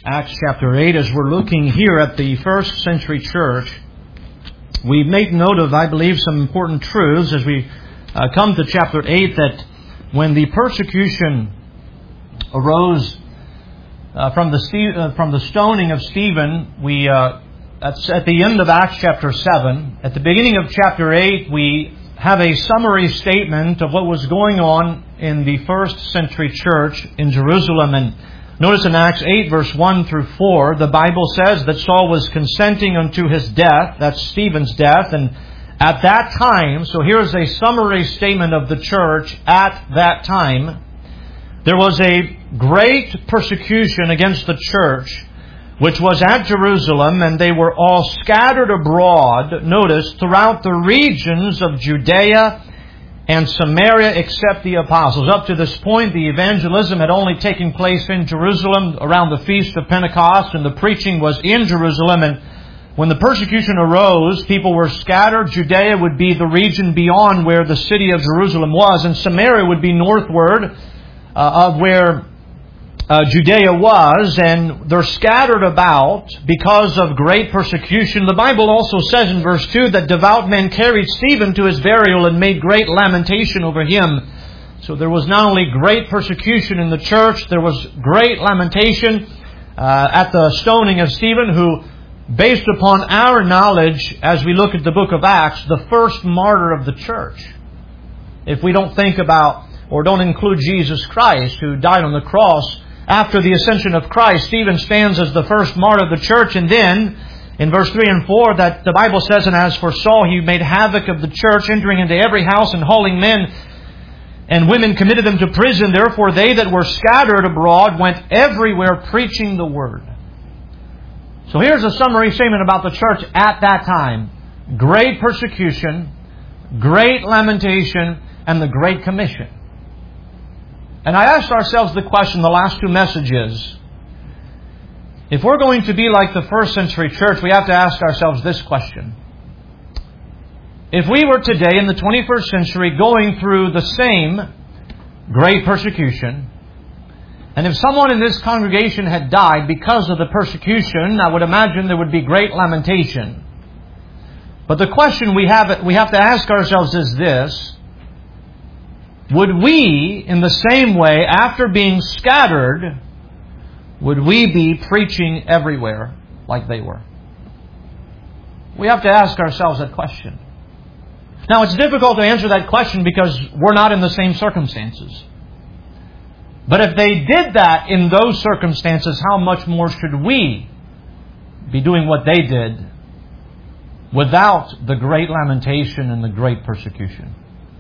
Acts chapter 8, as we're looking here at the first century church, we make note of, I believe, some important truths as we come to chapter 8, that when the persecution arose from the stoning of Stephen, that's at the end of Acts chapter 7. At the beginning of chapter 8, we have a summary statement of what was going on in the first century church in Jerusalem. And notice in Acts 8, verse 1 through 4, the Bible says that Saul was consenting unto his death. That's Stephen's death. And at that time, so here's a summary statement of the church at that time, there was a great persecution against the church, which was at Jerusalem, and they were all scattered abroad, notice, throughout the regions of Judea and Samaria except the apostles. Up to this point, the evangelism had only taken place in Jerusalem around the Feast of Pentecost, and the preaching was in Jerusalem. And when the persecution arose, people were scattered. Judea would be the region beyond where the city of Jerusalem was, and Samaria would be northward of where Judea was, and they're scattered about because of great persecution. The Bible also says in verse 2 that devout men carried Stephen to his burial and made great lamentation over him. So there was not only great persecution in the church, there was great lamentation at the stoning of Stephen, who, based upon our knowledge as we look at the book of Acts, the first martyr of the church. If we don't think about or don't include Jesus Christ, who died on the cross after the ascension of Christ, Stephen stands as the first martyr of the church. And then, in verse 3 and 4, that the Bible says, and as for Saul, he made havoc of the church, entering into every house and hauling men and women, committed them to prison. Therefore they that were scattered abroad went everywhere preaching the word. So here's a summary statement about the church at that time. Great persecution, great lamentation, and the Great Commission. And I asked ourselves the question, the last two messages, if we're going to be like the first century church, we have to ask ourselves this question. If we were today in the 21st century going through the same great persecution, and if someone in this congregation had died because of the persecution, I would imagine there would be great lamentation. But the question we have to ask ourselves is this: would we, in the same way, after being scattered, would we be preaching everywhere like they were? We have to ask ourselves that question. Now, it's difficult to answer that question because we're not in the same circumstances. But if they did that in those circumstances, how much more should we be doing what they did without the great lamentation and the great persecution?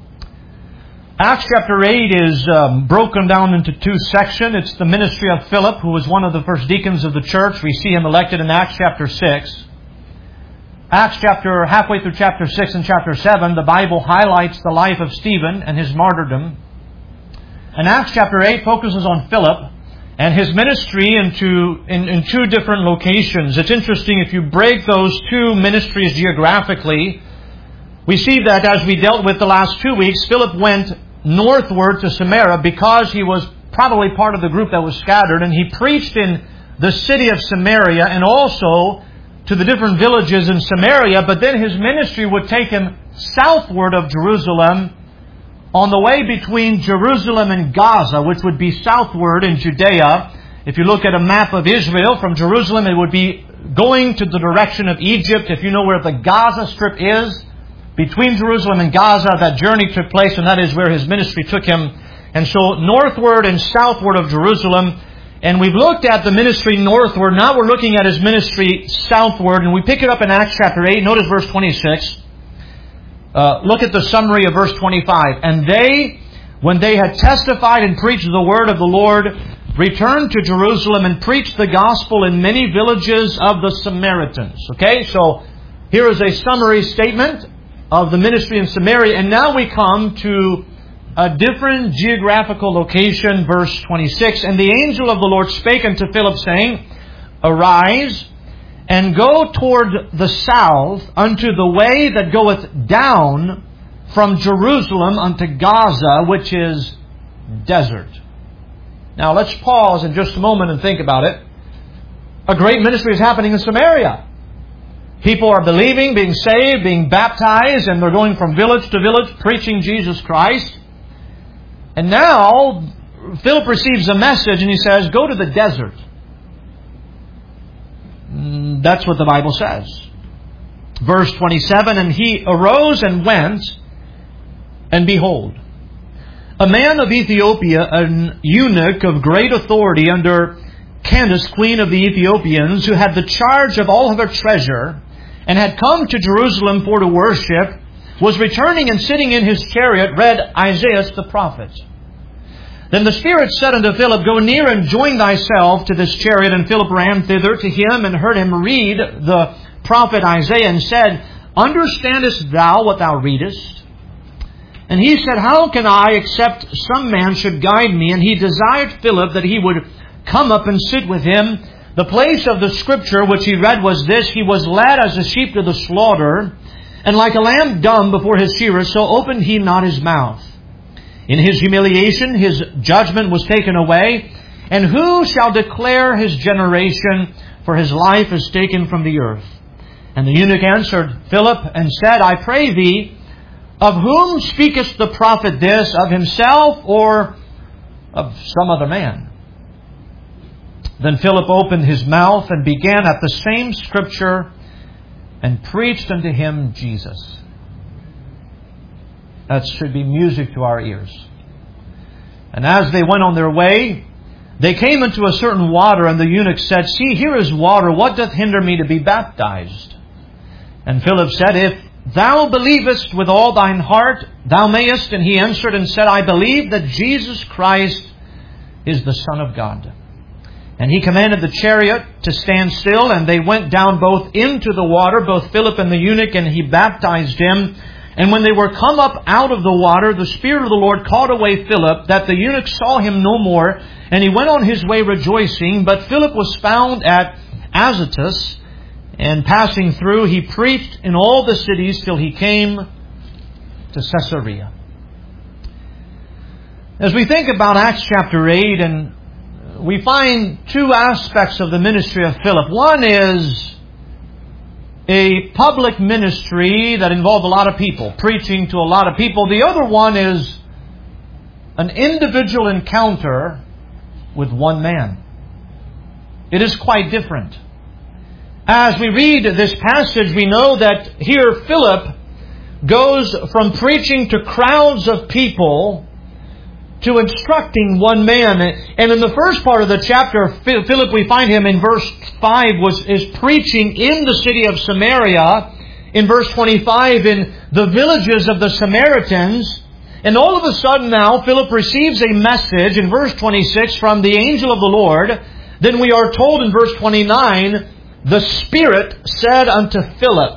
Acts chapter 8 is broken down into two sections. It's the ministry of Philip, who was one of the first deacons of the church. We see him elected in Acts chapter 6. Halfway through chapter 6 and chapter 7, the Bible highlights the life of Stephen and his martyrdom. And Acts chapter 8 focuses on Philip and his ministry in two different locations. It's interesting, if you break those two ministries geographically, we see that as we dealt with the last 2 weeks, Philip went northward to Samaria because he was probably part of the group that was scattered, and he preached in the city of Samaria and also to the different villages in Samaria. But then his ministry would take him southward of Jerusalem on the way between Jerusalem and Gaza, which would be southward in Judea. If you look at a map of Israel from Jerusalem, it would be going to the direction of Egypt. If you know where the Gaza Strip is, between Jerusalem and Gaza, that journey took place, and that is where his ministry took him. And so northward and southward of Jerusalem. And we've looked at the ministry northward. Now we're looking at his ministry southward. And we pick it up in Acts chapter 8. Notice verse 26. Look at the summary of verse 25. And they, when they had testified and preached the word of the Lord, returned to Jerusalem and preached the gospel in many villages of the Samaritans. Okay, so here is a summary statement of the ministry in Samaria. And now we come to a different geographical location, verse 26. And the angel of the Lord spake unto Philip, saying, Arise, and go toward the south unto the way that goeth down from Jerusalem unto Gaza, which is desert. Now let's pause in just a moment and think about it. A great ministry is happening in Samaria. People are believing, being saved, being baptized, and they're going from village to village preaching Jesus Christ. And now, Philip receives a message and he says, go to the desert. That's what the Bible says. Verse 27, and he arose and went, and behold, a man of Ethiopia, an eunuch of great authority under Candace, queen of the Ethiopians, who had the charge of all of her treasure, and had come to Jerusalem for to worship, was returning and sitting in his chariot, read Isaiah the prophet. Then the Spirit said unto Philip, go near and join thyself to this chariot. And Philip ran thither to him and heard him read the prophet Isaiah and said, understandest thou what thou readest? And he said, how can I, except some man should guide me? And he desired Philip that he would come up and sit with him. The place of the scripture which he read was this, he was led as a sheep to the slaughter, and like a lamb dumb before his shearers, so opened he not his mouth. In his humiliation his judgment was taken away. And who shall declare his generation? For his life is taken from the earth. And the eunuch answered Philip and said, I pray thee, of whom speaketh the prophet this, of himself or of some other man? Then Philip opened his mouth and began at the same scripture and preached unto him Jesus. That should be music to our ears. And as they went on their way, they came into a certain water, and the eunuch said, see, here is water. What doth hinder me to be baptized? And Philip said, if thou believest with all thine heart, thou mayest. And he answered and said, I believe that Jesus Christ is the Son of God. And he commanded the chariot to stand still, and they went down both into the water, both Philip and the eunuch, and he baptized him. And when they were come up out of the water, the Spirit of the Lord caught away Philip, that the eunuch saw him no more, and he went on his way rejoicing. But Philip was found at Azotus, and passing through, he preached in all the cities till he came to Caesarea. As we think about Acts chapter 8, and we find two aspects of the ministry of Philip. One is a public ministry that involved a lot of people, preaching to a lot of people. The other one is an individual encounter with one man. It is quite different. As we read this passage, we know that here Philip goes from preaching to crowds of people to instructing one man. And in the first part of the chapter, Philip, we find him in verse 5, is preaching in the city of Samaria. In verse 25, in the villages of the Samaritans. And all of a sudden now, Philip receives a message in verse 26 from the angel of the Lord. Then we are told in verse 29, the Spirit said unto Philip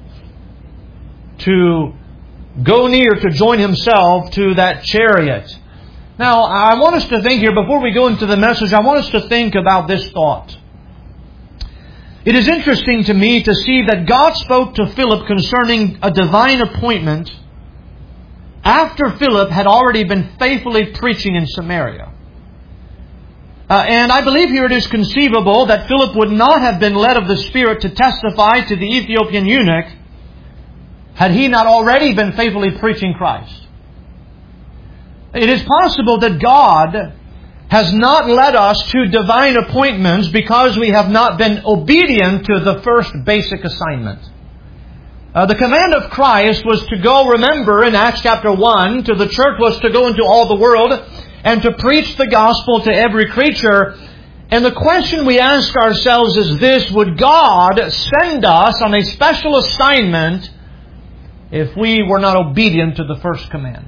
to go near to join himself to that chariot. Now, I want us to think here, before we go into the message, I want us to think about this thought. It is interesting to me to see that God spoke to Philip concerning a divine appointment after Philip had already been faithfully preaching in Samaria. And I believe here it is conceivable that Philip would not have been led of the Spirit to testify to the Ethiopian eunuch had he not already been faithfully preaching Christ. It is possible that God has not led us to divine appointments because we have not been obedient to the first basic assignment. The command of Christ was to go, remember in Acts chapter 1, to the church was to go into all the world and to preach the gospel to every creature. And the question we ask ourselves is this: would God send us on a special assignment if we were not obedient to the first command?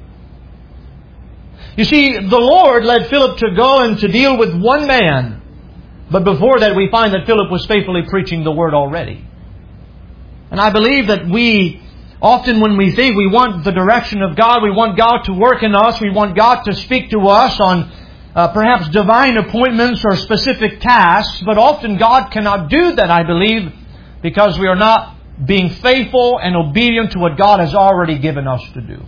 You see, the Lord led Philip to go and to deal with one man. But before that, we find that Philip was faithfully preaching the Word already. And I believe that we, often when we think we want the direction of God, we want God to work in us, we want God to speak to us on perhaps divine appointments or specific tasks, but often God cannot do that, I believe, because we are not being faithful and obedient to what God has already given us to do.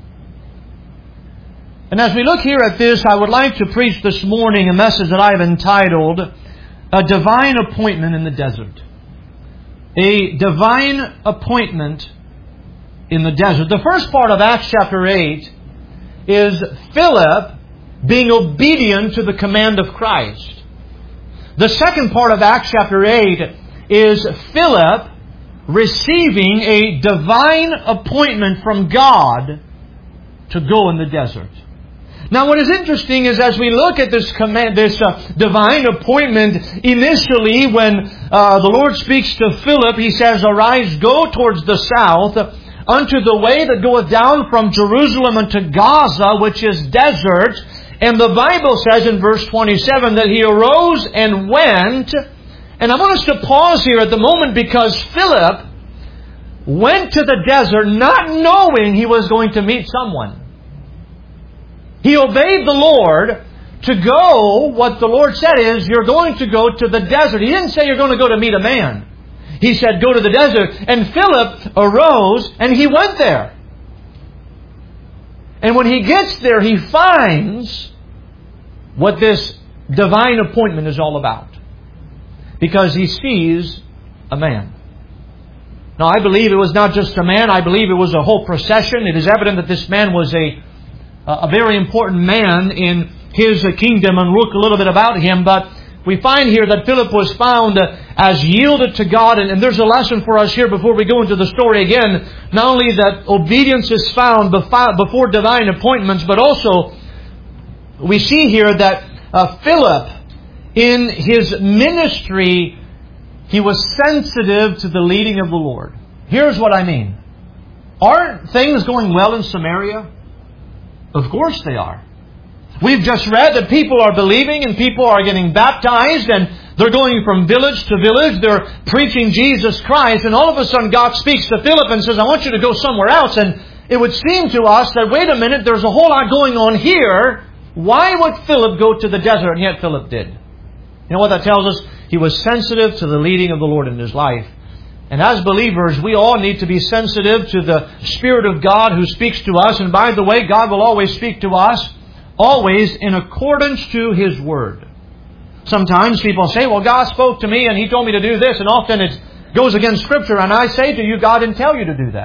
And as we look here at this, I would like to preach this morning a message that I have entitled, a divine appointment in the desert. A divine appointment in the desert. The first part of Acts chapter 8 is Philip being obedient to the command of Christ. The second part of Acts chapter 8 is Philip receiving a divine appointment from God to go in the desert. Now what is interesting is as we look at this command, this divine appointment, initially when the Lord speaks to Philip, He says, "Arise, go towards the south, unto the way that goeth down from Jerusalem unto Gaza, which is desert." And the Bible says in verse 27 that he arose and went. And I want us to pause here at the moment because Philip went to the desert not knowing he was going to meet someone. He obeyed the Lord to go. What the Lord said is, you're going to go to the desert. He didn't say you're going to go to meet a man. He said, go to the desert. And Philip arose and he went there. And when he gets there, he finds what this divine appointment is all about. Because he sees a man. Now, I believe it was not just a man. I believe it was a whole procession. It is evident that this man was a very important man in his kingdom, and look a little bit about him. But we find here that Philip was found as yielded to God. And there's a lesson for us here before we go into the story again. Not only that obedience is found before divine appointments, but also we see here that Philip, in his ministry, he was sensitive to the leading of the Lord. Here's what I mean. Aren't things going well in Samaria? Of course they are. We've just read that people are believing and people are getting baptized and they're going from village to village. They're preaching Jesus Christ, and all of a sudden God speaks to Philip and says, I want you to go somewhere else. And it would seem to us that, wait a minute, there's a whole lot going on here. Why would Philip go to the desert? And yet Philip did. You know what that tells us? He was sensitive to the leading of the Lord in his life. And as believers, we all need to be sensitive to the Spirit of God who speaks to us. And by the way, God will always speak to us, always in accordance to His Word. Sometimes people say, well, God spoke to me and He told me to do this. And often it goes against Scripture. And I say to you, God didn't tell you to do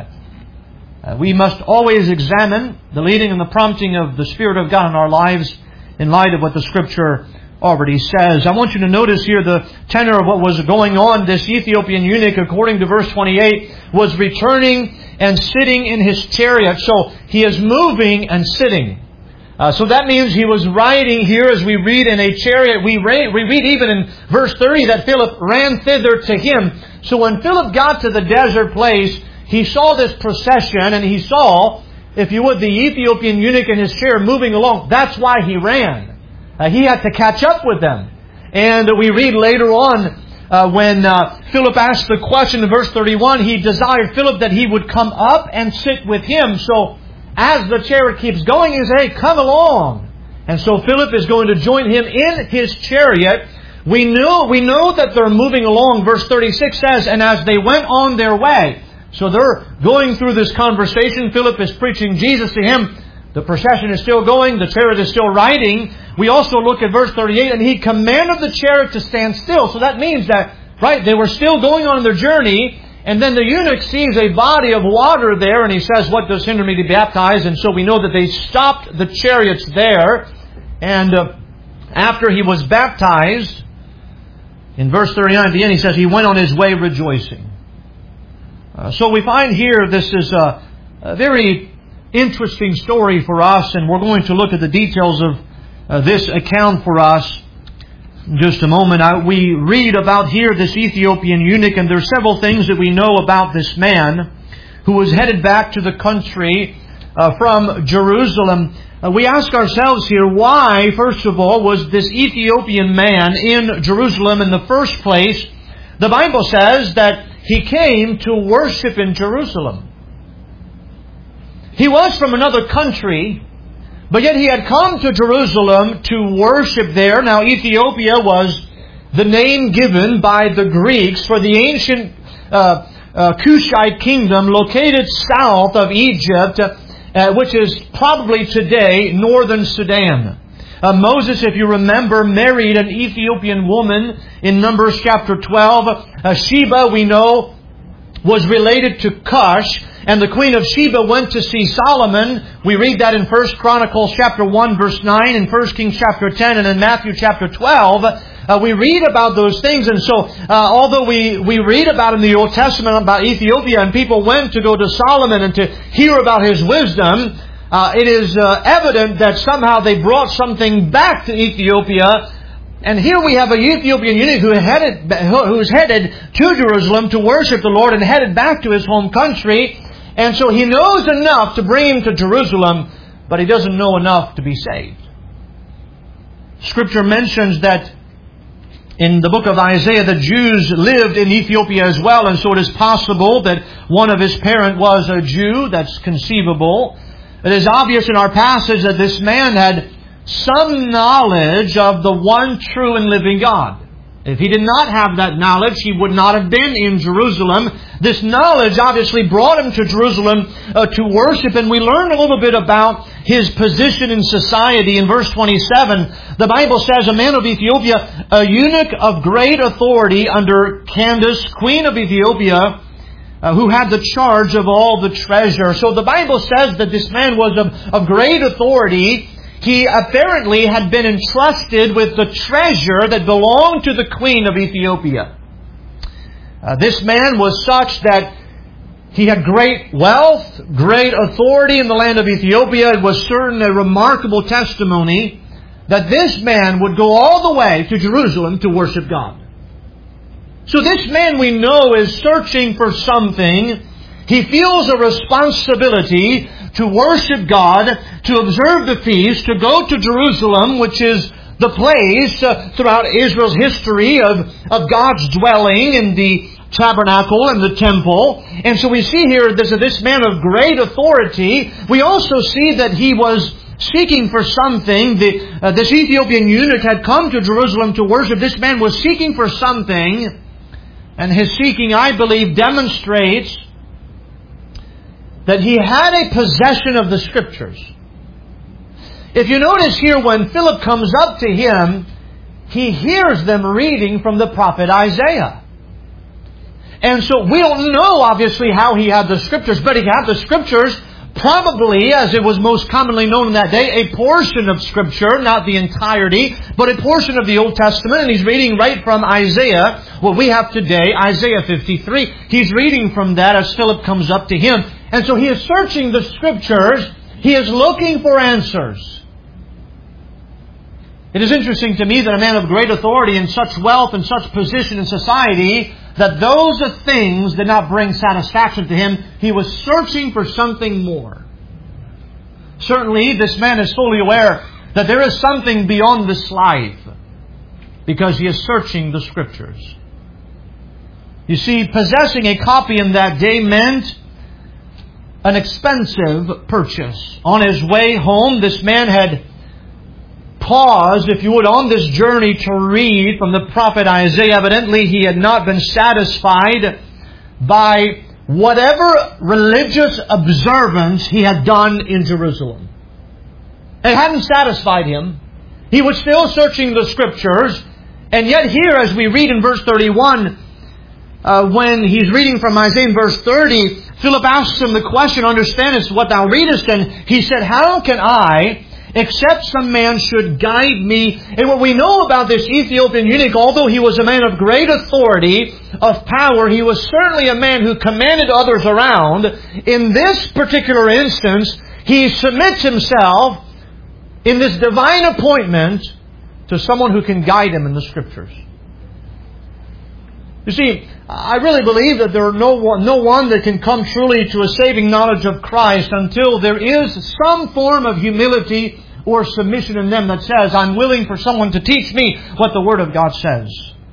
that. We must always examine the leading and the prompting of the Spirit of God in our lives in light of what the Scripture already says. I want you to notice here the tenor of what was going on. This Ethiopian eunuch, according to verse 28, was returning and sitting in his chariot. So he is moving and sitting. So that means he was riding here, as we read, in a chariot. We read even in verse 30 that Philip ran thither to him. So when Philip got to the desert place, he saw this procession and he saw, if you would, the Ethiopian eunuch in his chair moving along. That's why he ran. He had to catch up with them. And we read later on when Philip asked the question in verse 31, he desired Philip that he would come up and sit with him. So as the chariot keeps going, he says, hey, come along. And so Philip is going to join him in his chariot. We know that they're moving along. Verse 36 says, and as they went on their way. So they're going through this conversation. Philip is preaching Jesus to him. The procession is still going. The chariot is still riding. We also look at verse 38, and he commanded the chariot to stand still. So that means that, right, they were still going on their journey. And then the eunuch sees a body of water there, and he says, what does hinder me to be baptized? And so we know that they stopped the chariots there. And after he was baptized, in verse 39 at the end, he says, he went on his way rejoicing. So we find here this is a very interesting story for us, and we're going to look at the details of this account for us in just a moment. We read about here this Ethiopian eunuch, and there are several things that we know about this man who was headed back to the country from Jerusalem. We ask ourselves here, why, first of all, was this Ethiopian man in Jerusalem in the first place? The Bible says that he came to worship in Jerusalem. He was from another country, but yet he had come to Jerusalem to worship there. Now, Ethiopia was the name given by the Greeks for the ancient Cushite kingdom located south of Egypt, which is probably today northern Sudan. Moses, if you remember, married an Ethiopian woman in Numbers chapter 12. Sheba, we know, was related to Cush, and the queen of Sheba went to see Solomon. We read that in 1 Chronicles chapter 1 verse 9, in 1 Kings chapter 10, and in Matthew chapter 12. We read about those things, and so although we read about in the Old Testament about Ethiopia, and people went to go to Solomon and to hear about his wisdom, it is evident that somehow they brought something back to Ethiopia. And here we have an Ethiopian eunuch who's headed to Jerusalem to worship the Lord and headed back to his home country. And so he knows enough to bring him to Jerusalem, but he doesn't know enough to be saved. Scripture mentions that in the book of Isaiah, the Jews lived in Ethiopia as well, and so it is possible that one of his parents was a Jew. That's conceivable. It is obvious in our passage that this man had some knowledge of the one true and living God. If he did not have that knowledge, he would not have been in Jerusalem. This knowledge obviously brought him to Jerusalem to worship, and we learn a little bit about his position in society. In verse 27, the Bible says, a man of Ethiopia, a eunuch of great authority under Candace, queen of Ethiopia, who had the charge of all the treasure. So the Bible says that this man was of great authority. He apparently had been entrusted with the treasure that belonged to the queen of Ethiopia. This man was such that he had great wealth, great authority in the land of Ethiopia. It was certainly a remarkable testimony that this man would go all the way to Jerusalem to worship God. So this man, we know, is searching for something. He feels a responsibility to worship God, to observe the feast, to go to Jerusalem, which is the place throughout Israel's history of God's dwelling in the tabernacle and the temple. And so we see here this man of great authority. We also see that he was seeking for something. This Ethiopian eunuch had come to Jerusalem to worship. This man was seeking for something, and his seeking, I believe, demonstrates that he had a possession of the Scriptures. If you notice here, when Philip comes up to him, he hears them reading from the prophet Isaiah. And so we don't know, obviously, how he had the Scriptures, but he had the Scriptures, probably, as it was most commonly known in that day, a portion of Scripture, not the entirety, but a portion of the Old Testament. And he's reading right from Isaiah, what we have today, Isaiah 53. He's reading from that as Philip comes up to him. And so he is searching the Scriptures. He is looking for answers. It is interesting to me that a man of great authority and such wealth and such position in society, that those things did not bring satisfaction to him. He was searching for something more. Certainly, this man is fully aware that there is something beyond this life, because he is searching the Scriptures. You see, possessing a copy in that day meant an expensive purchase. On his way home, this man had paused, if you would, on this journey to read from the prophet Isaiah. Evidently, he had not been satisfied by whatever religious observance he had done in Jerusalem. It hadn't satisfied him. He was still searching the Scriptures. And yet here, as we read in verse 31, when he's reading from Isaiah in verse 30, Philip asks him the question, understandest what thou readest? And he said, how can I, except some man should guide me? And what we know about this Ethiopian eunuch, although he was a man of great authority, of power, he was certainly a man who commanded others around. In this particular instance, he submits himself in this divine appointment to someone who can guide him in the Scriptures. You see, I really believe that there are no one that can come truly to a saving knowledge of Christ until there is some form of humility or submission in them that says, I'm willing for someone to teach me what the Word of God says.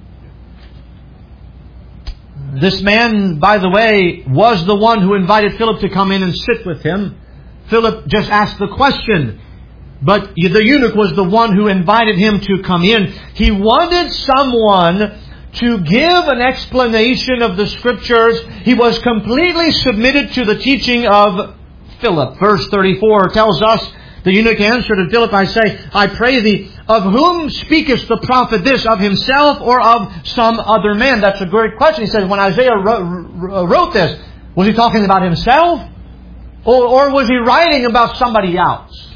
This man, by the way, was the one who invited Philip to come in and sit with him. Philip just asked the question, but the eunuch was the one who invited him to come in. He wanted someone to give an explanation of the Scriptures. He was completely submitted to the teaching of Philip. Verse 34 tells us, The eunuch answered, and Philip, I say, I pray thee, of whom speakest the prophet this? Of himself or of some other man? That's a great question. He says, when Isaiah wrote this, was he talking about himself? Or was he writing about somebody else?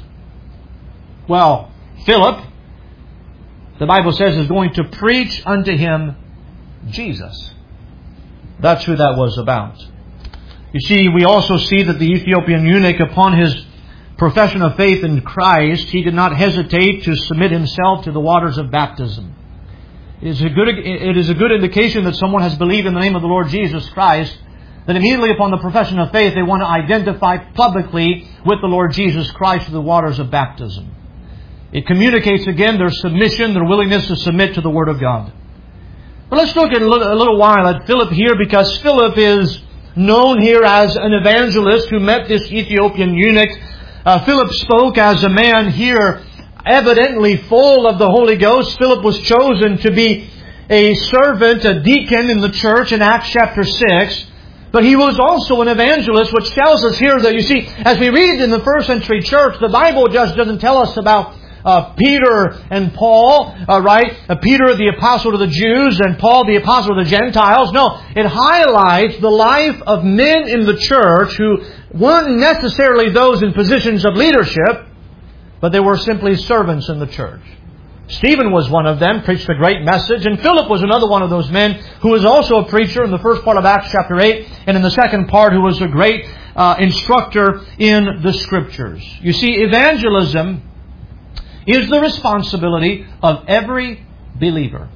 Well, Philip, the Bible says, is going to preach unto him Jesus. That's who that was about. You see, we also see that the Ethiopian eunuch, upon his profession of faith in Christ, he did not hesitate to submit himself to the waters of baptism. It is a good indication that someone has believed in the name of the Lord Jesus Christ, that immediately upon the profession of faith, they want to identify publicly with the Lord Jesus Christ through the waters of baptism. It communicates again their submission, their willingness to submit to the Word of God. But let's look at a little while at Philip here, because Philip is known here as an evangelist who met this Ethiopian eunuch. Philip spoke as a man here evidently full of the Holy Ghost. Philip was chosen to be a servant, a deacon in the church in Acts chapter 6. But he was also an evangelist, which tells us here that, you see, as we read in the first century church, the Bible just doesn't tell us about Peter and Paul, right? Peter, the apostle to the Jews, and Paul, the apostle to the Gentiles. No, it highlights the life of men in the church who weren't necessarily those in positions of leadership, but they were simply servants in the church. Stephen was one of them, preached a great message, and Philip was another one of those men who was also a preacher in the first part of Acts chapter 8, and in the second part who was a great instructor in the Scriptures. You see, evangelism is the responsibility of every believer.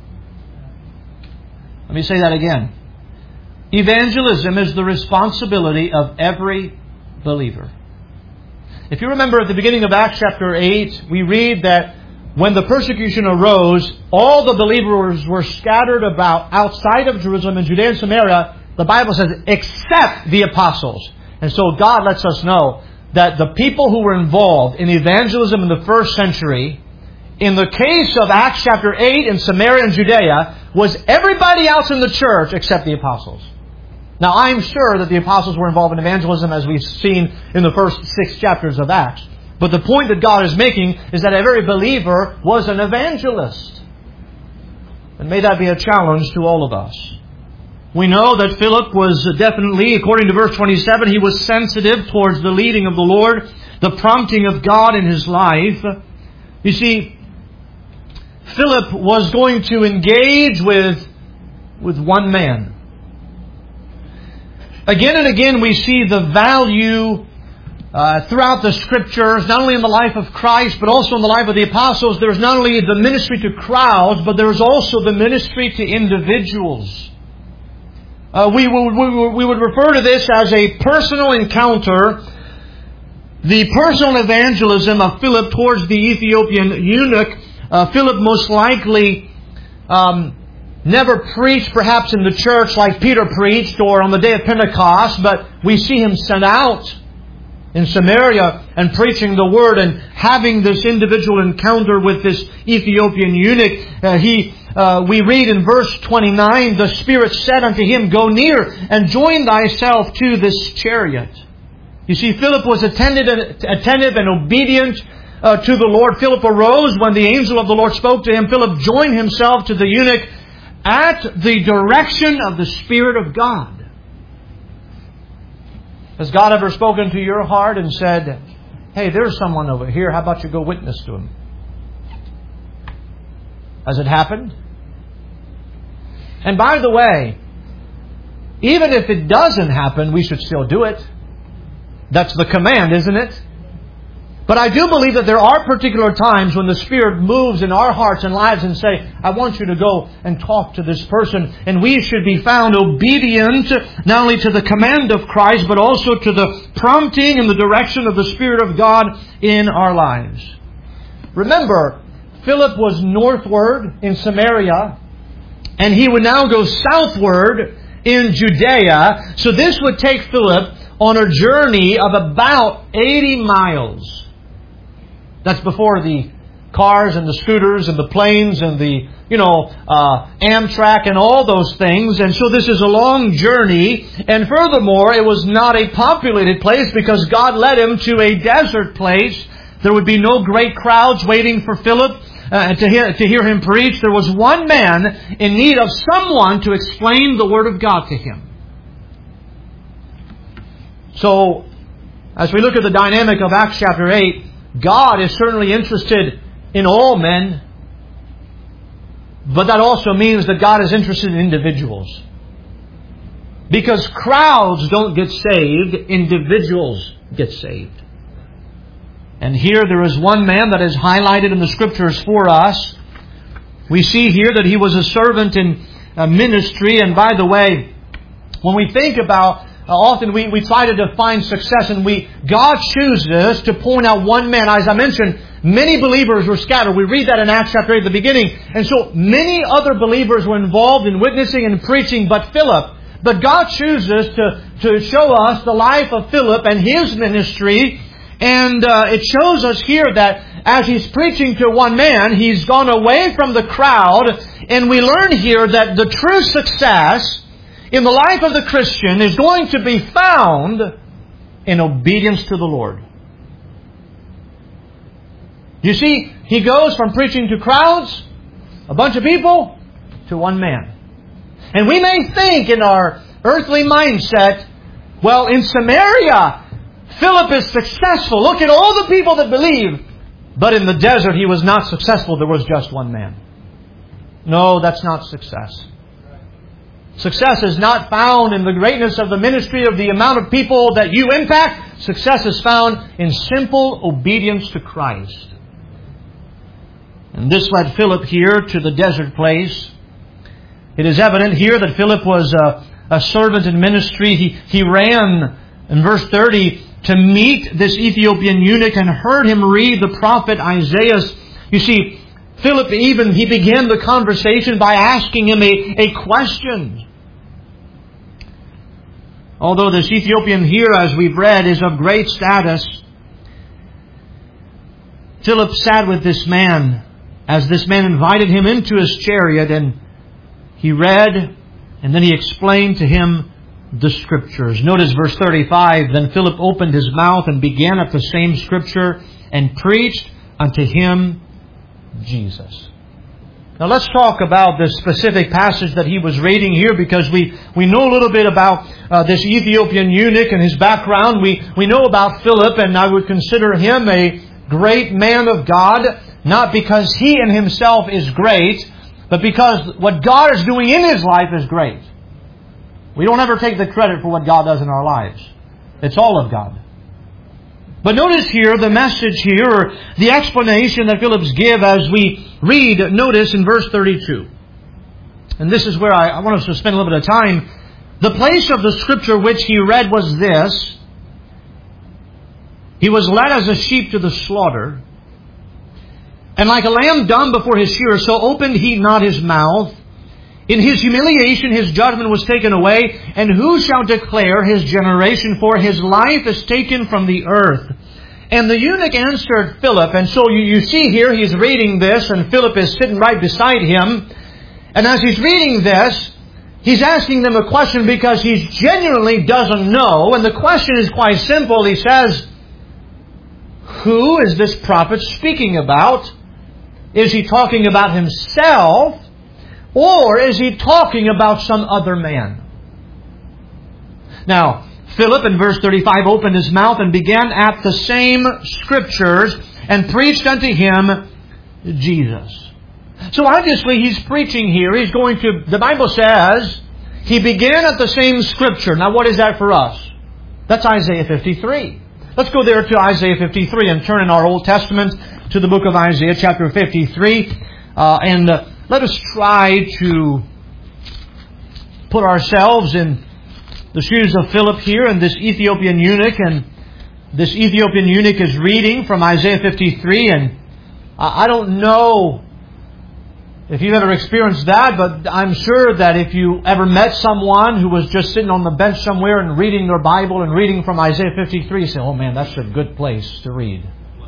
Let me say that again. Evangelism is the responsibility of every believer. If you remember at the beginning of Acts chapter 8, we read that when the persecution arose, all the believers were scattered about outside of Jerusalem and Judea and Samaria, the Bible says, except the apostles. And so God lets us know that the people who were involved in evangelism in the first century, in the case of Acts chapter 8 in Samaria and Judea, was everybody else in the church except the apostles. Now, I'm sure that the apostles were involved in evangelism as we've seen in the first 6 chapters of Acts. But the point that God is making is that every believer was an evangelist. And may that be a challenge to all of us. We know that Philip was definitely, according to verse 27, he was sensitive towards the leading of the Lord, the prompting of God in his life. You see, Philip was going to engage with one man. Again and again we see the value throughout the Scriptures, not only in the life of Christ, but also in the life of the apostles. There's not only the ministry to crowds, but there's also the ministry to individuals. We would refer to this as a personal encounter. The personal evangelism of Philip towards the Ethiopian eunuch. Philip most likely never preached perhaps in the church like Peter preached or on the day of Pentecost, but we see him sent out in Samaria and preaching the Word and having this individual encounter with this Ethiopian eunuch. We read in verse 29, the Spirit said unto him, Go near and join thyself to this chariot. You see, Philip was attentive and obedient to the Lord. Philip arose when the angel of the Lord spoke to him. Philip joined himself to the eunuch at the direction of the Spirit of God. Has God ever spoken to your heart and said, hey, there's someone over here, how about you go witness to him? Has it happened? And by the way, even if it doesn't happen, we should still do it. That's the command, isn't it? But I do believe that there are particular times when the Spirit moves in our hearts and lives and say, I want you to go and talk to this person. And we should be found obedient not only to the command of Christ, but also to the prompting and the direction of the Spirit of God in our lives. Remember, Philip was northward in Samaria, and he would now go southward in Judea. So this would take Philip on a journey of about 80 miles. That's before the cars and the scooters and the planes and the, Amtrak and all those things. And so this is a long journey. And furthermore, it was not a populated place because God led him to a desert place There would be no great crowds waiting for Philip to hear him preach. There was one man in need of someone to explain the Word of God to him. So, as we look at the dynamic of Acts chapter 8, God is certainly interested in all men, but that also means that God is interested in individuals. Because crowds don't get saved, individuals get saved. And here there is one man that is highlighted in the Scriptures for us. We see here that he was a servant in ministry. And by the way, when we think about, often we try to define success, and God chooses to point out one man. As I mentioned, many believers were scattered. We read that in Acts chapter 8 at the beginning. And so many other believers were involved in witnessing and preaching but Philip. But God chooses to show us the life of Philip and his ministry. And it shows us here that as he's preaching to one man, he's gone away from the crowd. And we learn here that the true success in the life of the Christian is going to be found in obedience to the Lord. You see, he goes from preaching to crowds, a bunch of people, to one man. And we may think in our earthly mindset, well, in Samaria, Philip is successful. Look at all the people that believe. But in the desert, he was not successful. There was just one man. No, that's not success. Success is not found in the greatness of the ministry of the amount of people that you impact. Success is found in simple obedience to Christ. And this led Philip here to the desert place. It is evident here that Philip was a servant in ministry. He ran, in verse 30, to meet this Ethiopian eunuch and heard him read the prophet Isaiah. You see, Philip he began the conversation by asking him a question. Although this Ethiopian here, as we've read, is of great status, Philip sat with this man as this man invited him into his chariot, and he read, and then he explained to him the Scriptures. Notice verse 35, Then Philip opened his mouth and began at the same Scripture and preached unto him Jesus. Now let's talk about this specific passage that he was reading here, because we know a little bit about this Ethiopian eunuch and his background. We know about Philip, and I would consider him a great man of God, not because he in himself is great, but because what God is doing in his life is great. We don't ever take the credit for what God does in our lives. It's all of God. But notice here, the message here, or the explanation that Philip's give as we read, notice in verse 32. And this is where I want us to spend a little bit of time. The place of the Scripture which he read was this: He was led as a sheep to the slaughter, and like a lamb dumb before his shearer, so opened he not his mouth. In his humiliation his judgment was taken away, and who shall declare his generation? For his life is taken from the earth. And the eunuch answered Philip, and so you see here he's reading this, and Philip is sitting right beside him. And as he's reading this, he's asking them a question because he genuinely doesn't know. And the question is quite simple. He says, who is this prophet speaking about? Is he talking about himself? Or is he talking about some other man? Now, Philip in verse 35 opened his mouth and began at the same Scriptures and preached unto him Jesus. So obviously he's preaching here. He's going to, the Bible says, he began at the same Scripture. Now what is that for us? That's Isaiah 53. Let's go there to Isaiah 53 and turn in our Old Testament to the book of Isaiah chapter 53. Let us try to put ourselves in the shoes of Philip here and this Ethiopian eunuch. And this Ethiopian eunuch is reading from Isaiah 53. And I don't know if you've ever experienced that, but I'm sure that if you ever met someone who was just sitting on the bench somewhere and reading their Bible and reading from Isaiah 53, you say, oh man, that's a good place to read.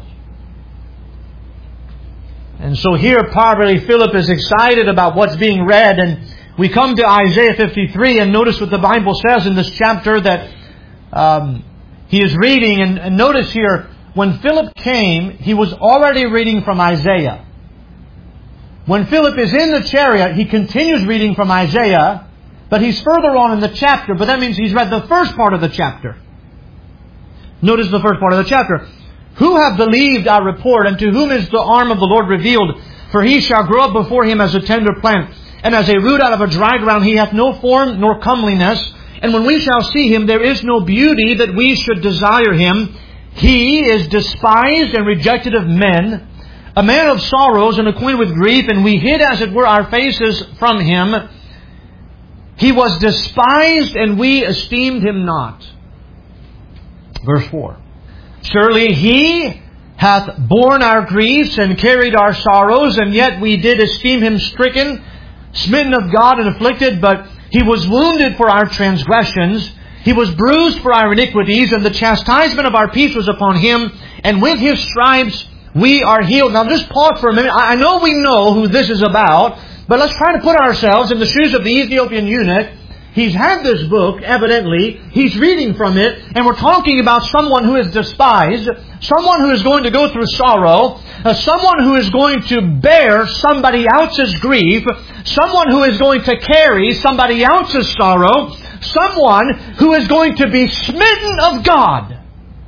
And so here, probably Philip is excited about what's being read. And we come to Isaiah 53 and notice what the Bible says in this chapter that he is reading. And notice here, when Philip came, he was already reading from Isaiah. When Philip is in the chariot, he continues reading from Isaiah, but he's further on in the chapter, but that means he's read the first part of the chapter. Notice the first part of the chapter. Who have believed our report, and to whom is the arm of the Lord revealed? For he shall grow up before him as a tender plant, and as a root out of a dry ground. He hath no form nor comeliness. And when we shall see him, there is no beauty that we should desire him. He is despised and rejected of men, a man of sorrows and acquainted with grief, and we hid as it were our faces from him. He was despised, and we esteemed him not. Verse 4. Surely he hath borne our griefs and carried our sorrows, and yet we did esteem him stricken, smitten of God, and afflicted. But he was wounded for our transgressions, he was bruised for our iniquities, and the chastisement of our peace was upon him, and with his stripes we are healed. Now just pause for a minute. I know we know who this is about, but let's try to put ourselves in the shoes of the Ethiopian eunuch. He's had this book, evidently. He's reading from it, and we're talking about someone who is despised, someone who is going to go through sorrow, someone who is going to bear somebody else's grief, someone who is going to carry somebody else's sorrow, someone who is going to be smitten of God.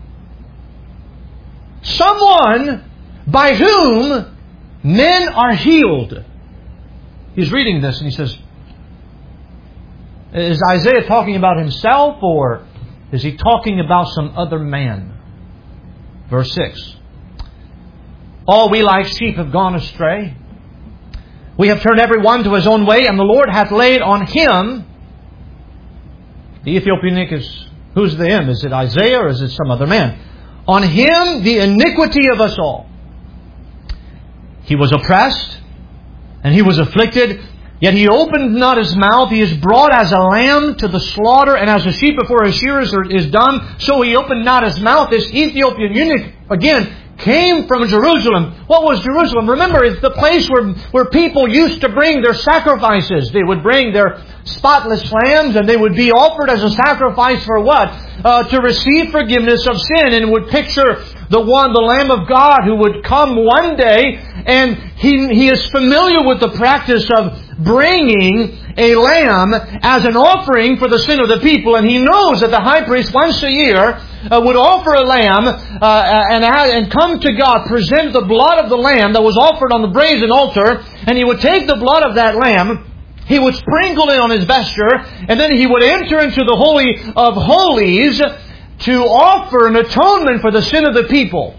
Someone by whom men are healed. He's reading this and he says, is Isaiah talking about himself, or is he talking about some other man? Verse 6. All we like sheep have gone astray. We have turned every one to his own way, and the Lord hath laid on him. The Ethiopian eunuch is, who's the him? Is it Isaiah or is it some other man? On him the iniquity of us all. He was oppressed, and he was afflicted, yet he opened not his mouth. He is brought as a lamb to the slaughter, and as a sheep before his shearers is dumb, so he opened not his mouth. This Ethiopian eunuch, again, came from Jerusalem. What was Jerusalem? Remember, it's the place where people used to bring their sacrifices. They would bring their spotless lambs, and they would be offered as a sacrifice for what? To receive forgiveness of sin. And it would picture the Lamb of God, who would come one day, and he is familiar with the practice of bringing a lamb as an offering for the sin of the people. And he knows that the high priest once a year would offer a lamb and come to God, present the blood of the lamb that was offered on the brazen altar, and he would take the blood of that lamb, he would sprinkle it on his vesture, and then he would enter into the Holy of Holies to offer an atonement for the sin of the people.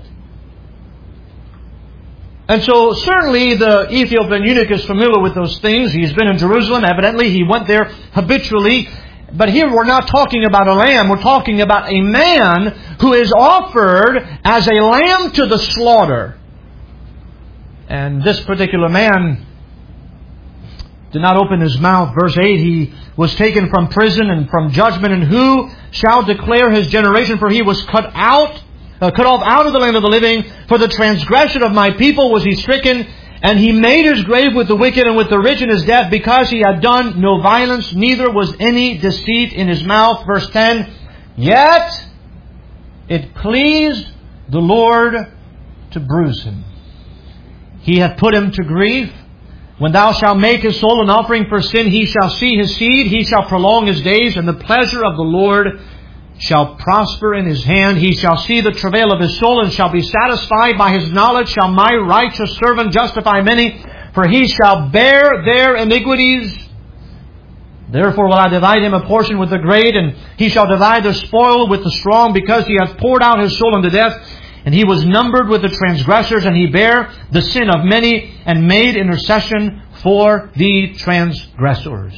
And so certainly the Ethiopian eunuch is familiar with those things. He's been in Jerusalem, evidently. He went there habitually. But here we're not talking about a lamb. We're talking about a man who is offered as a lamb to the slaughter. And this particular man did not open his mouth. Verse 8, he was taken from prison and from judgment. And who shall declare his generation? For he was cut off out of the land of the living. For the transgression of my people was he stricken. And he made his grave with the wicked and with the rich in his death, because he had done no violence, neither was any deceit in his mouth. Verse 10, yet it pleased the Lord to bruise him. He hath put him to grief. When thou shalt make his soul an offering for sin, he shall see his seed, he shall prolong his days, and the pleasure of the Lord shall prosper in his hand. He shall see the travail of his soul, and shall be satisfied. By his knowledge shall my righteous servant justify many, for he shall bear their iniquities. Therefore will I divide him a portion with the great, and he shall divide the spoil with the strong, because he hath poured out his soul unto death. And he was numbered with the transgressors, and he bare the sin of many, and made intercession for the transgressors.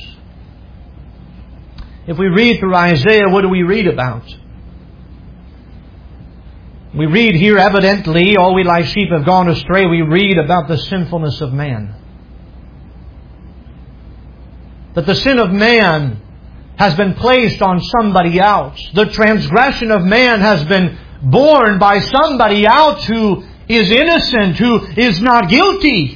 If we read through Isaiah, what do we read about? We read here, evidently, all we like sheep have gone astray. We read about the sinfulness of man. That the sin of man has been placed on somebody else. The transgression of man has been borne by somebody else who is innocent, who is not guilty.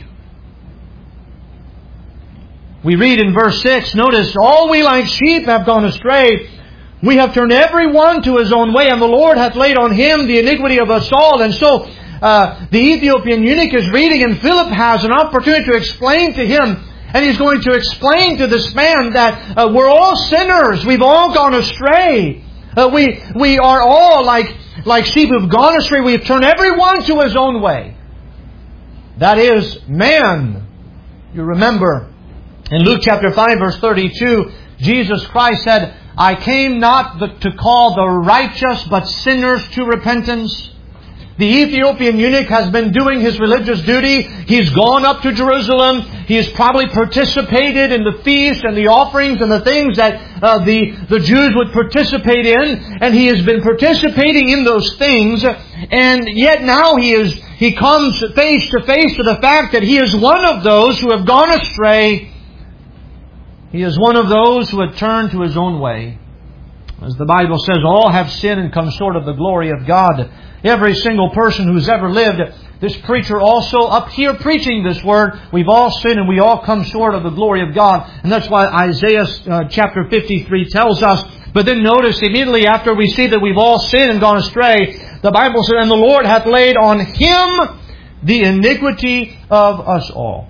We read in verse 6, notice, all we like sheep have gone astray. We have turned every one to his own way, and the Lord hath laid on him the iniquity of us all. And so the Ethiopian eunuch is reading, and Philip has an opportunity to explain to him. And he's going to explain to this man that we're all sinners. We've all gone astray. We are all like sheep who've gone astray. We've turned everyone to his own way. That is man. You remember in Luke chapter 5 verse 32, Jesus Christ said, I came not to call the righteous but sinners to repentance. The Ethiopian eunuch has been doing his religious duty. He's gone up to Jerusalem. He has probably participated in the feast and the offerings and the things that the Jews would participate in. And he has been participating in those things. And yet now he comes face to face with the fact that he is one of those who have gone astray. He is one of those who had turned to his own way. As the Bible says, all have sinned and come short of the glory of God. Every single person who's ever lived, this preacher also up here preaching this word, we've all sinned and we all come short of the glory of God. And that's why Isaiah chapter 53 tells us. But then notice immediately after we see that we've all sinned and gone astray, the Bible says, and the Lord hath laid on him the iniquity of us all.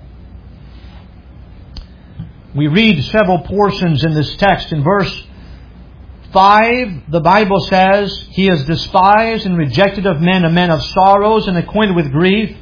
We read several portions in this text. In verse 5, the Bible says, He is despised and rejected of men, a man of sorrows and acquainted with grief.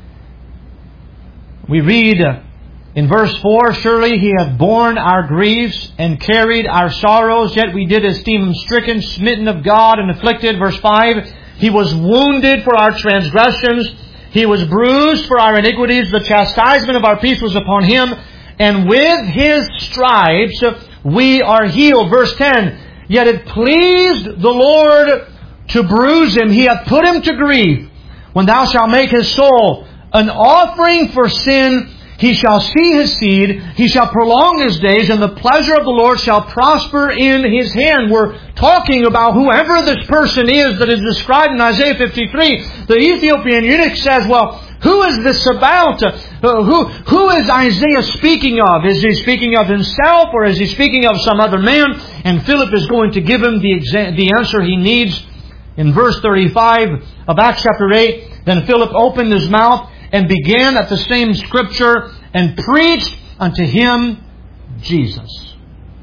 We read in verse 4, Surely He hath borne our griefs and carried our sorrows, yet we did esteem Him stricken, smitten of God, and afflicted. Verse 5, He was wounded for our transgressions, He was bruised for our iniquities, the chastisement of our peace was upon Him, and with His stripes we are healed. Verse 10, Yet it pleased the Lord to bruise Him. He hath put Him to grief. When thou shalt make His soul an offering for sin, He shall see His seed. He shall prolong His days, and the pleasure of the Lord shall prosper in His hand. We're talking about whoever this person is that is described in Isaiah 53. The Ethiopian eunuch says, well, who is this about? Who is Isaiah speaking of? Is he speaking of himself, or is he speaking of some other man? And Philip is going to give him the answer he needs. In verse 35 of Acts chapter 8, then Philip opened his mouth and began at the same scripture and preached unto him Jesus.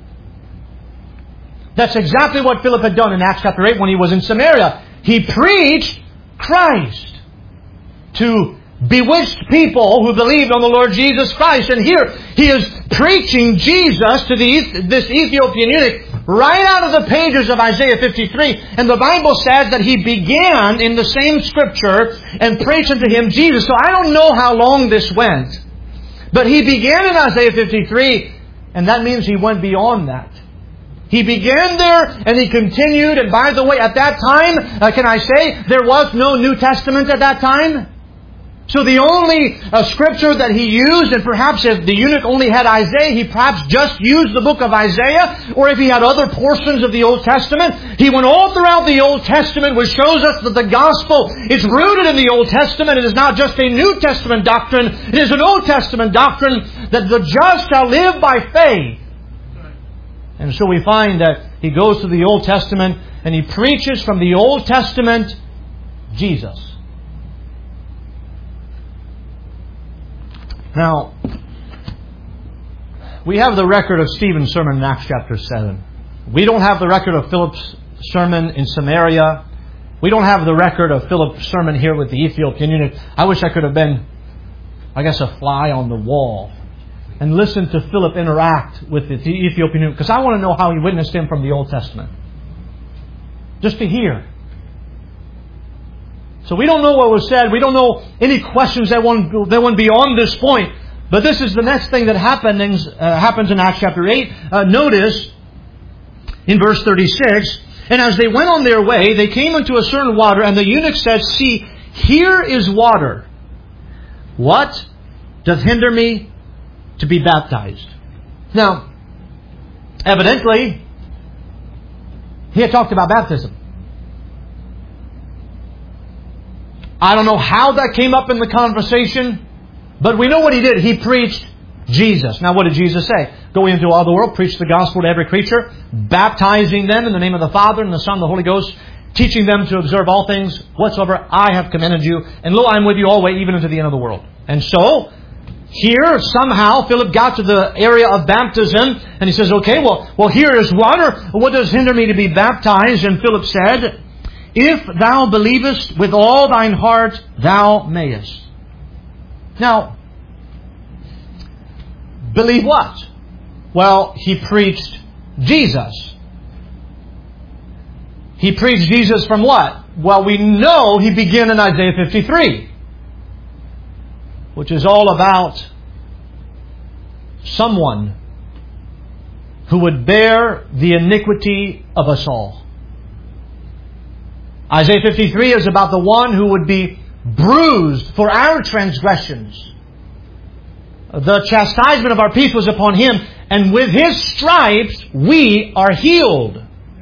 That's exactly what Philip had done in Acts chapter 8 when he was in Samaria. He preached Christ to bewitched people who believed on the Lord Jesus Christ. And here he is preaching Jesus to this Ethiopian eunuch right out of the pages of Isaiah 53. And the Bible says that he began in the same scripture and preached unto him Jesus. So I don't know how long this went, but he began in Isaiah 53, and that means he went beyond that. He began there and he continued. And by the way, at that time, can I say, there was no New Testament at that time? So the only scripture that he used, and perhaps if the eunuch only had Isaiah, he perhaps just used the book of Isaiah, or if he had other portions of the Old Testament, he went all throughout the Old Testament, which shows us that the gospel is rooted in the Old Testament. It is not just a New Testament doctrine, it is an Old Testament doctrine that the just shall live by faith. And so we find that he goes to the Old Testament and he preaches from the Old Testament Jesus. Now, we have the record of Stephen's sermon in Acts chapter 7. We don't have the record of Philip's sermon in Samaria. We don't have the record of Philip's sermon here with the Ethiopian eunuch. I wish I could have been, a fly on the wall and listened to Philip interact with the Ethiopian eunuch, because I want to know how he witnessed him from the Old Testament. Just to hear. So we don't know what was said. We don't know any questions that went beyond this point. But this is the next thing that happens in Acts chapter 8. Notice in verse 36, And as they went on their way, they came unto a certain water, and the eunuch said, See, here is water. What doth hinder me to be baptized? Now, evidently, he had talked about baptism. I don't know how that came up in the conversation, but we know what he did. He preached Jesus. Now what did Jesus say? Go into all the world, preach the gospel to every creature, baptizing them in the name of the Father and the Son and the Holy Ghost, teaching them to observe all things whatsoever I have commanded you. And lo, I am with you always, even unto the end of the world. And so, here, somehow, Philip got to the area of baptism, and he says, okay, well, here is water. What does hinder me to be baptized? And Philip said, if thou believest with all thine heart, thou mayest. Now, believe what? Well, he preached Jesus. He preached Jesus from what? Well, we know he began in Isaiah 53, which is all about someone who would bear the iniquity of us all. Isaiah 53 is about the one who would be bruised for our transgressions. The chastisement of our peace was upon Him, and with His stripes we are healed.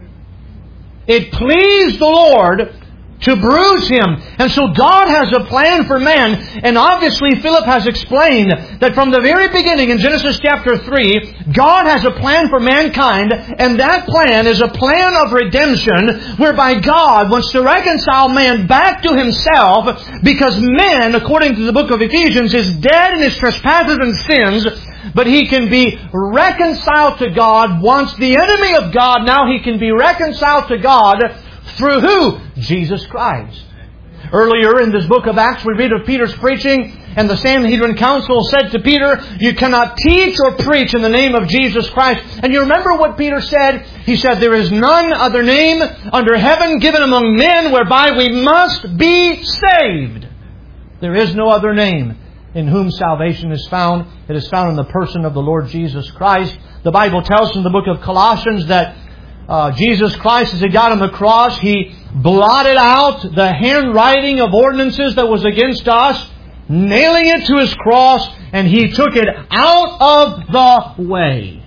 It pleased the Lord to bruise Him. And so God has a plan for man. And obviously Philip has explained that from the very beginning in Genesis chapter 3, God has a plan for mankind. And that plan is a plan of redemption whereby God wants to reconcile man back to Himself, because man, according to the book of Ephesians, is dead in his trespasses and sins. But he can be reconciled to God once the enemy of God. Now he can be reconciled to God through who? Jesus Christ. Earlier in this book of Acts, we read of Peter's preaching, and the Sanhedrin Council said to Peter, you cannot teach or preach in the name of Jesus Christ. And you remember what Peter said? He said, there is none other name under heaven given among men whereby we must be saved. There is no other name in whom salvation is found. It is found in the person of the Lord Jesus Christ. The Bible tells in the book of Colossians that Jesus Christ, as He died on the cross, He blotted out the handwriting of ordinances that was against us, nailing it to His cross, and He took it out of the way.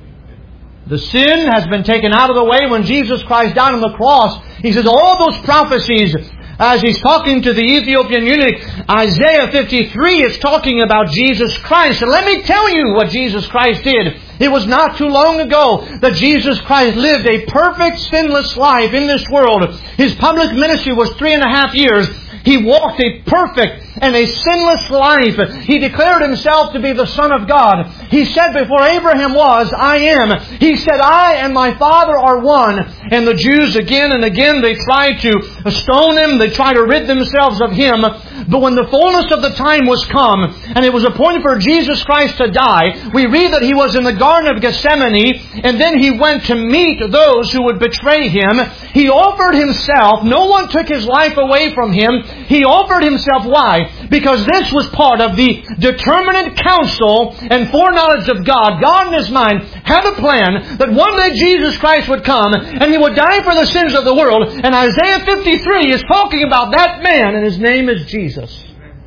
The sin has been taken out of the way when Jesus Christ died on the cross. He says all those prophecies, as He's talking to the Ethiopian eunuch, Isaiah 53 is talking about Jesus Christ. And let me tell you what Jesus Christ did. It was not too long ago that Jesus Christ lived a perfect, sinless life in this world. His public ministry was 3.5 years. He walked a perfect and a sinless life. He declared Himself to be the Son of God. He said before Abraham was, I am. He said, I and my Father are one. And the Jews again and again, they tried to stone Him. They tried to rid themselves of Him. But when the fullness of the time was come, and it was appointed for Jesus Christ to die, we read that He was in the Garden of Gethsemane, and then He went to meet those who would betray Him. He offered Himself. No one took His life away from Him. He offered Himself. Why? Because this was part of the determinate counsel and foreknowledge of God. God in His mind had a plan that one day Jesus Christ would come and He would die for the sins of the world. And Isaiah 53 is talking about that man, and His name is Jesus.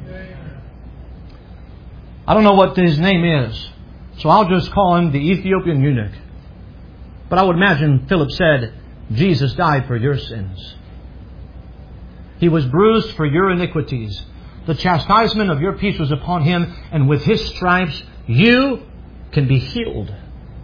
I don't know what His name is, so I'll just call Him the Ethiopian eunuch. But I would imagine Philip said, Jesus died for your sins. He was bruised for your iniquities. The chastisement of your peace was upon Him, and with His stripes you can be healed.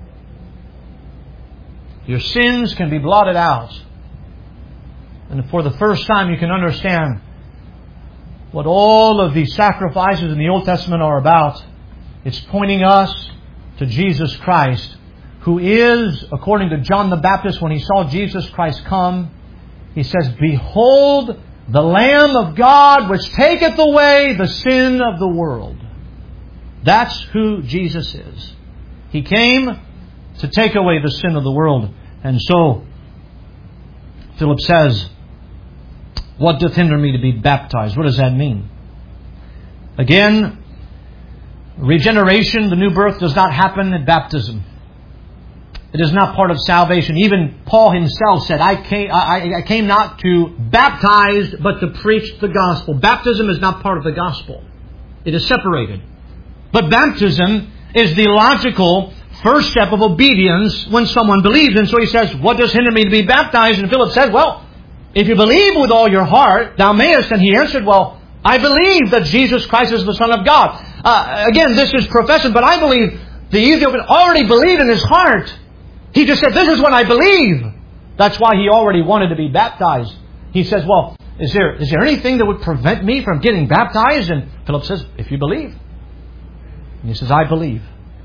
Your sins can be blotted out. And for the first time you can understand what all of these sacrifices in the Old Testament are about. It's pointing us to Jesus Christ, who is, according to John the Baptist, when he saw Jesus Christ come, he says, behold, the Lamb of God which taketh away the sin of the world. That's who Jesus is. He came to take away the sin of the world. And so, Philip says, what doth hinder me to be baptized? What does that mean? Again, regeneration, the new birth, does not happen at baptism. It is not part of salvation. Even Paul himself said, I came not to baptize, but to preach the gospel. Baptism is not part of the gospel. It is separated. But baptism is the logical first step of obedience when someone believes. And so he says, what does hinder me to be baptized? And Philip said, well, if you believe with all your heart, thou mayest. And he answered, well, I believe that Jesus Christ is the Son of God. Again, this is profession, but I believe the Ethiopian already believed in his heart. He just said, this is what I believe. That's why he already wanted to be baptized. He says, well, is there anything that would prevent me from getting baptized? And Philip says, if you believe. And he says, I believe.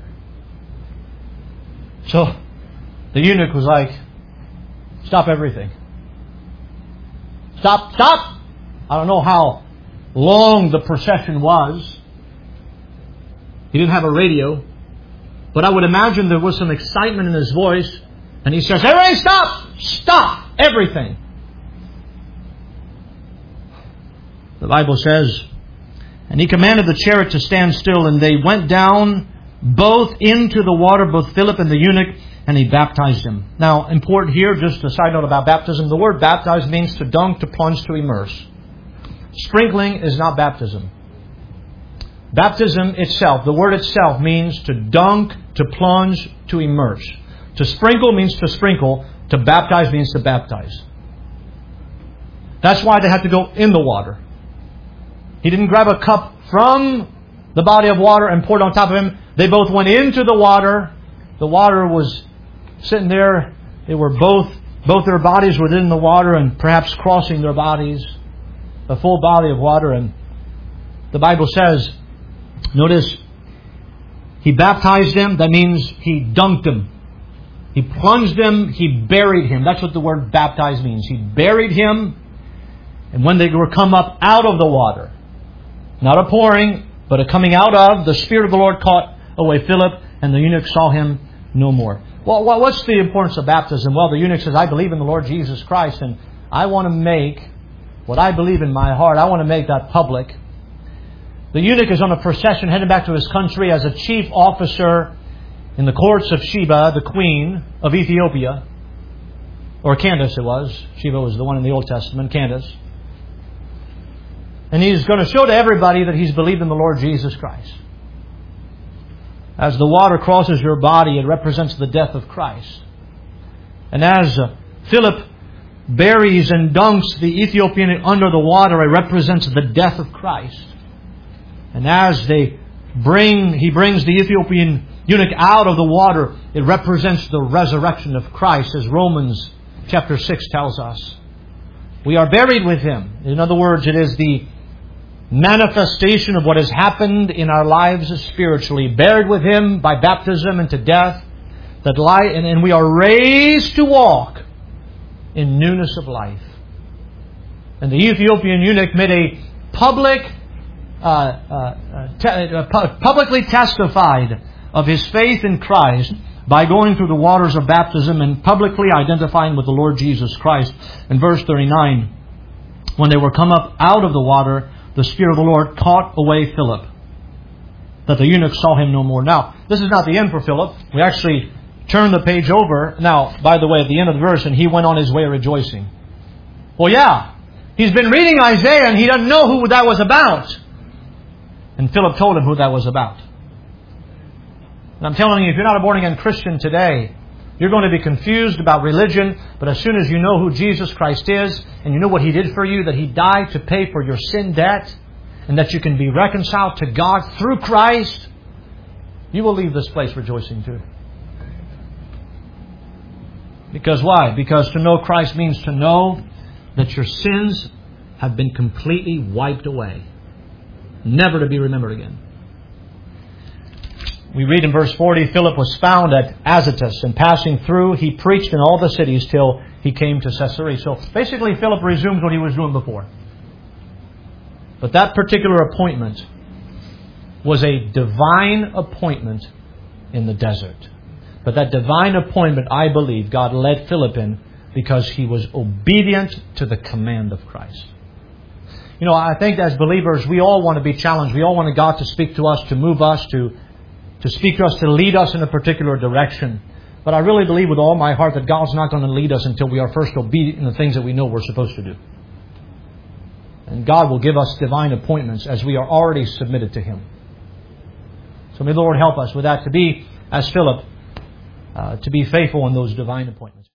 So the eunuch was like, stop everything. Stop. I don't know how long the procession was. He didn't have a radio. But I would imagine there was some excitement in his voice. And he says, everybody stop! Stop everything! The Bible says, and he commanded the chariot to stand still, and they went down both into the water, both Philip and the eunuch, and he baptized him. Now, important here, just a side note about baptism. The word baptize means to dunk, to plunge, to immerse. Sprinkling is not baptism. Baptism itself, the word itself, means to dunk, to plunge, to immerse. To sprinkle means to sprinkle. To baptize means to baptize. That's why they had to go in the water. He didn't grab a cup from the body of water and pour it on top of him. They both went into the water. The water was sitting there. They were both their bodies were in the water and perhaps crossing their bodies. A full body of water. And the Bible says, notice, he baptized him. That means he dunked him. He plunged him. He buried him. That's what the word baptize means. He buried him. And when they were come up out of the water, not a pouring, but a coming out of, the Spirit of the Lord caught away Philip, and the eunuch saw him no more. Well, what's the importance of baptism? Well, the eunuch says, I believe in the Lord Jesus Christ, and I want to make what I believe in my heart, I want to make that public. The eunuch is on a procession heading back to his country as a chief officer in the courts of Sheba, the queen of Ethiopia. Or Candace it was. Sheba was the one in the Old Testament, Candace. And he's going to show to everybody that he's believed in the Lord Jesus Christ. As the water crosses your body, it represents the death of Christ. And as Philip buries and dunks the Ethiopian under the water, it represents the death of Christ. And as he brings the Ethiopian eunuch out of the water, it represents the resurrection of Christ, as Romans chapter 6 tells us. We are buried with Him. In other words, it is the manifestation of what has happened in our lives spiritually. Buried with Him by baptism into death, and we are raised to walk in newness of life. And the Ethiopian eunuch made a publicly testified of his faith in Christ by going through the waters of baptism and publicly identifying with the Lord Jesus Christ. In verse 39, when they were come up out of the water, the Spirit of the Lord caught away Philip, that the eunuch saw him no more. Now, this is not the end for Philip. We actually turn the page over. Now, by the way, at the end of the verse, and he went on his way rejoicing. Well, yeah, he's been reading Isaiah and he doesn't know who that was about. And Philip told him who that was about. And I'm telling you, if you're not a born-again Christian today, you're going to be confused about religion. But as soon as you know who Jesus Christ is, and you know what He did for you, that He died to pay for your sin debt, and that you can be reconciled to God through Christ, you will leave this place rejoicing too. Because why? Because to know Christ means to know that your sins have been completely wiped away, never to be remembered again. We read in verse 40, Philip was found at Azotus, and passing through, he preached in all the cities till he came to Caesarea. So basically, Philip resumes what he was doing before. But that particular appointment was a divine appointment in the desert. But that divine appointment, I believe, God led Philip in because he was obedient to the command of Christ. You know, I think as believers, we all want to be challenged. We all want God to speak to us, to move us, to speak to us, to lead us in a particular direction. But I really believe with all my heart that God's not going to lead us until we are first obedient in the things that we know we're supposed to do. And God will give us divine appointments as we are already submitted to Him. So may the Lord help us with that, to be, as Philip, to be faithful in those divine appointments.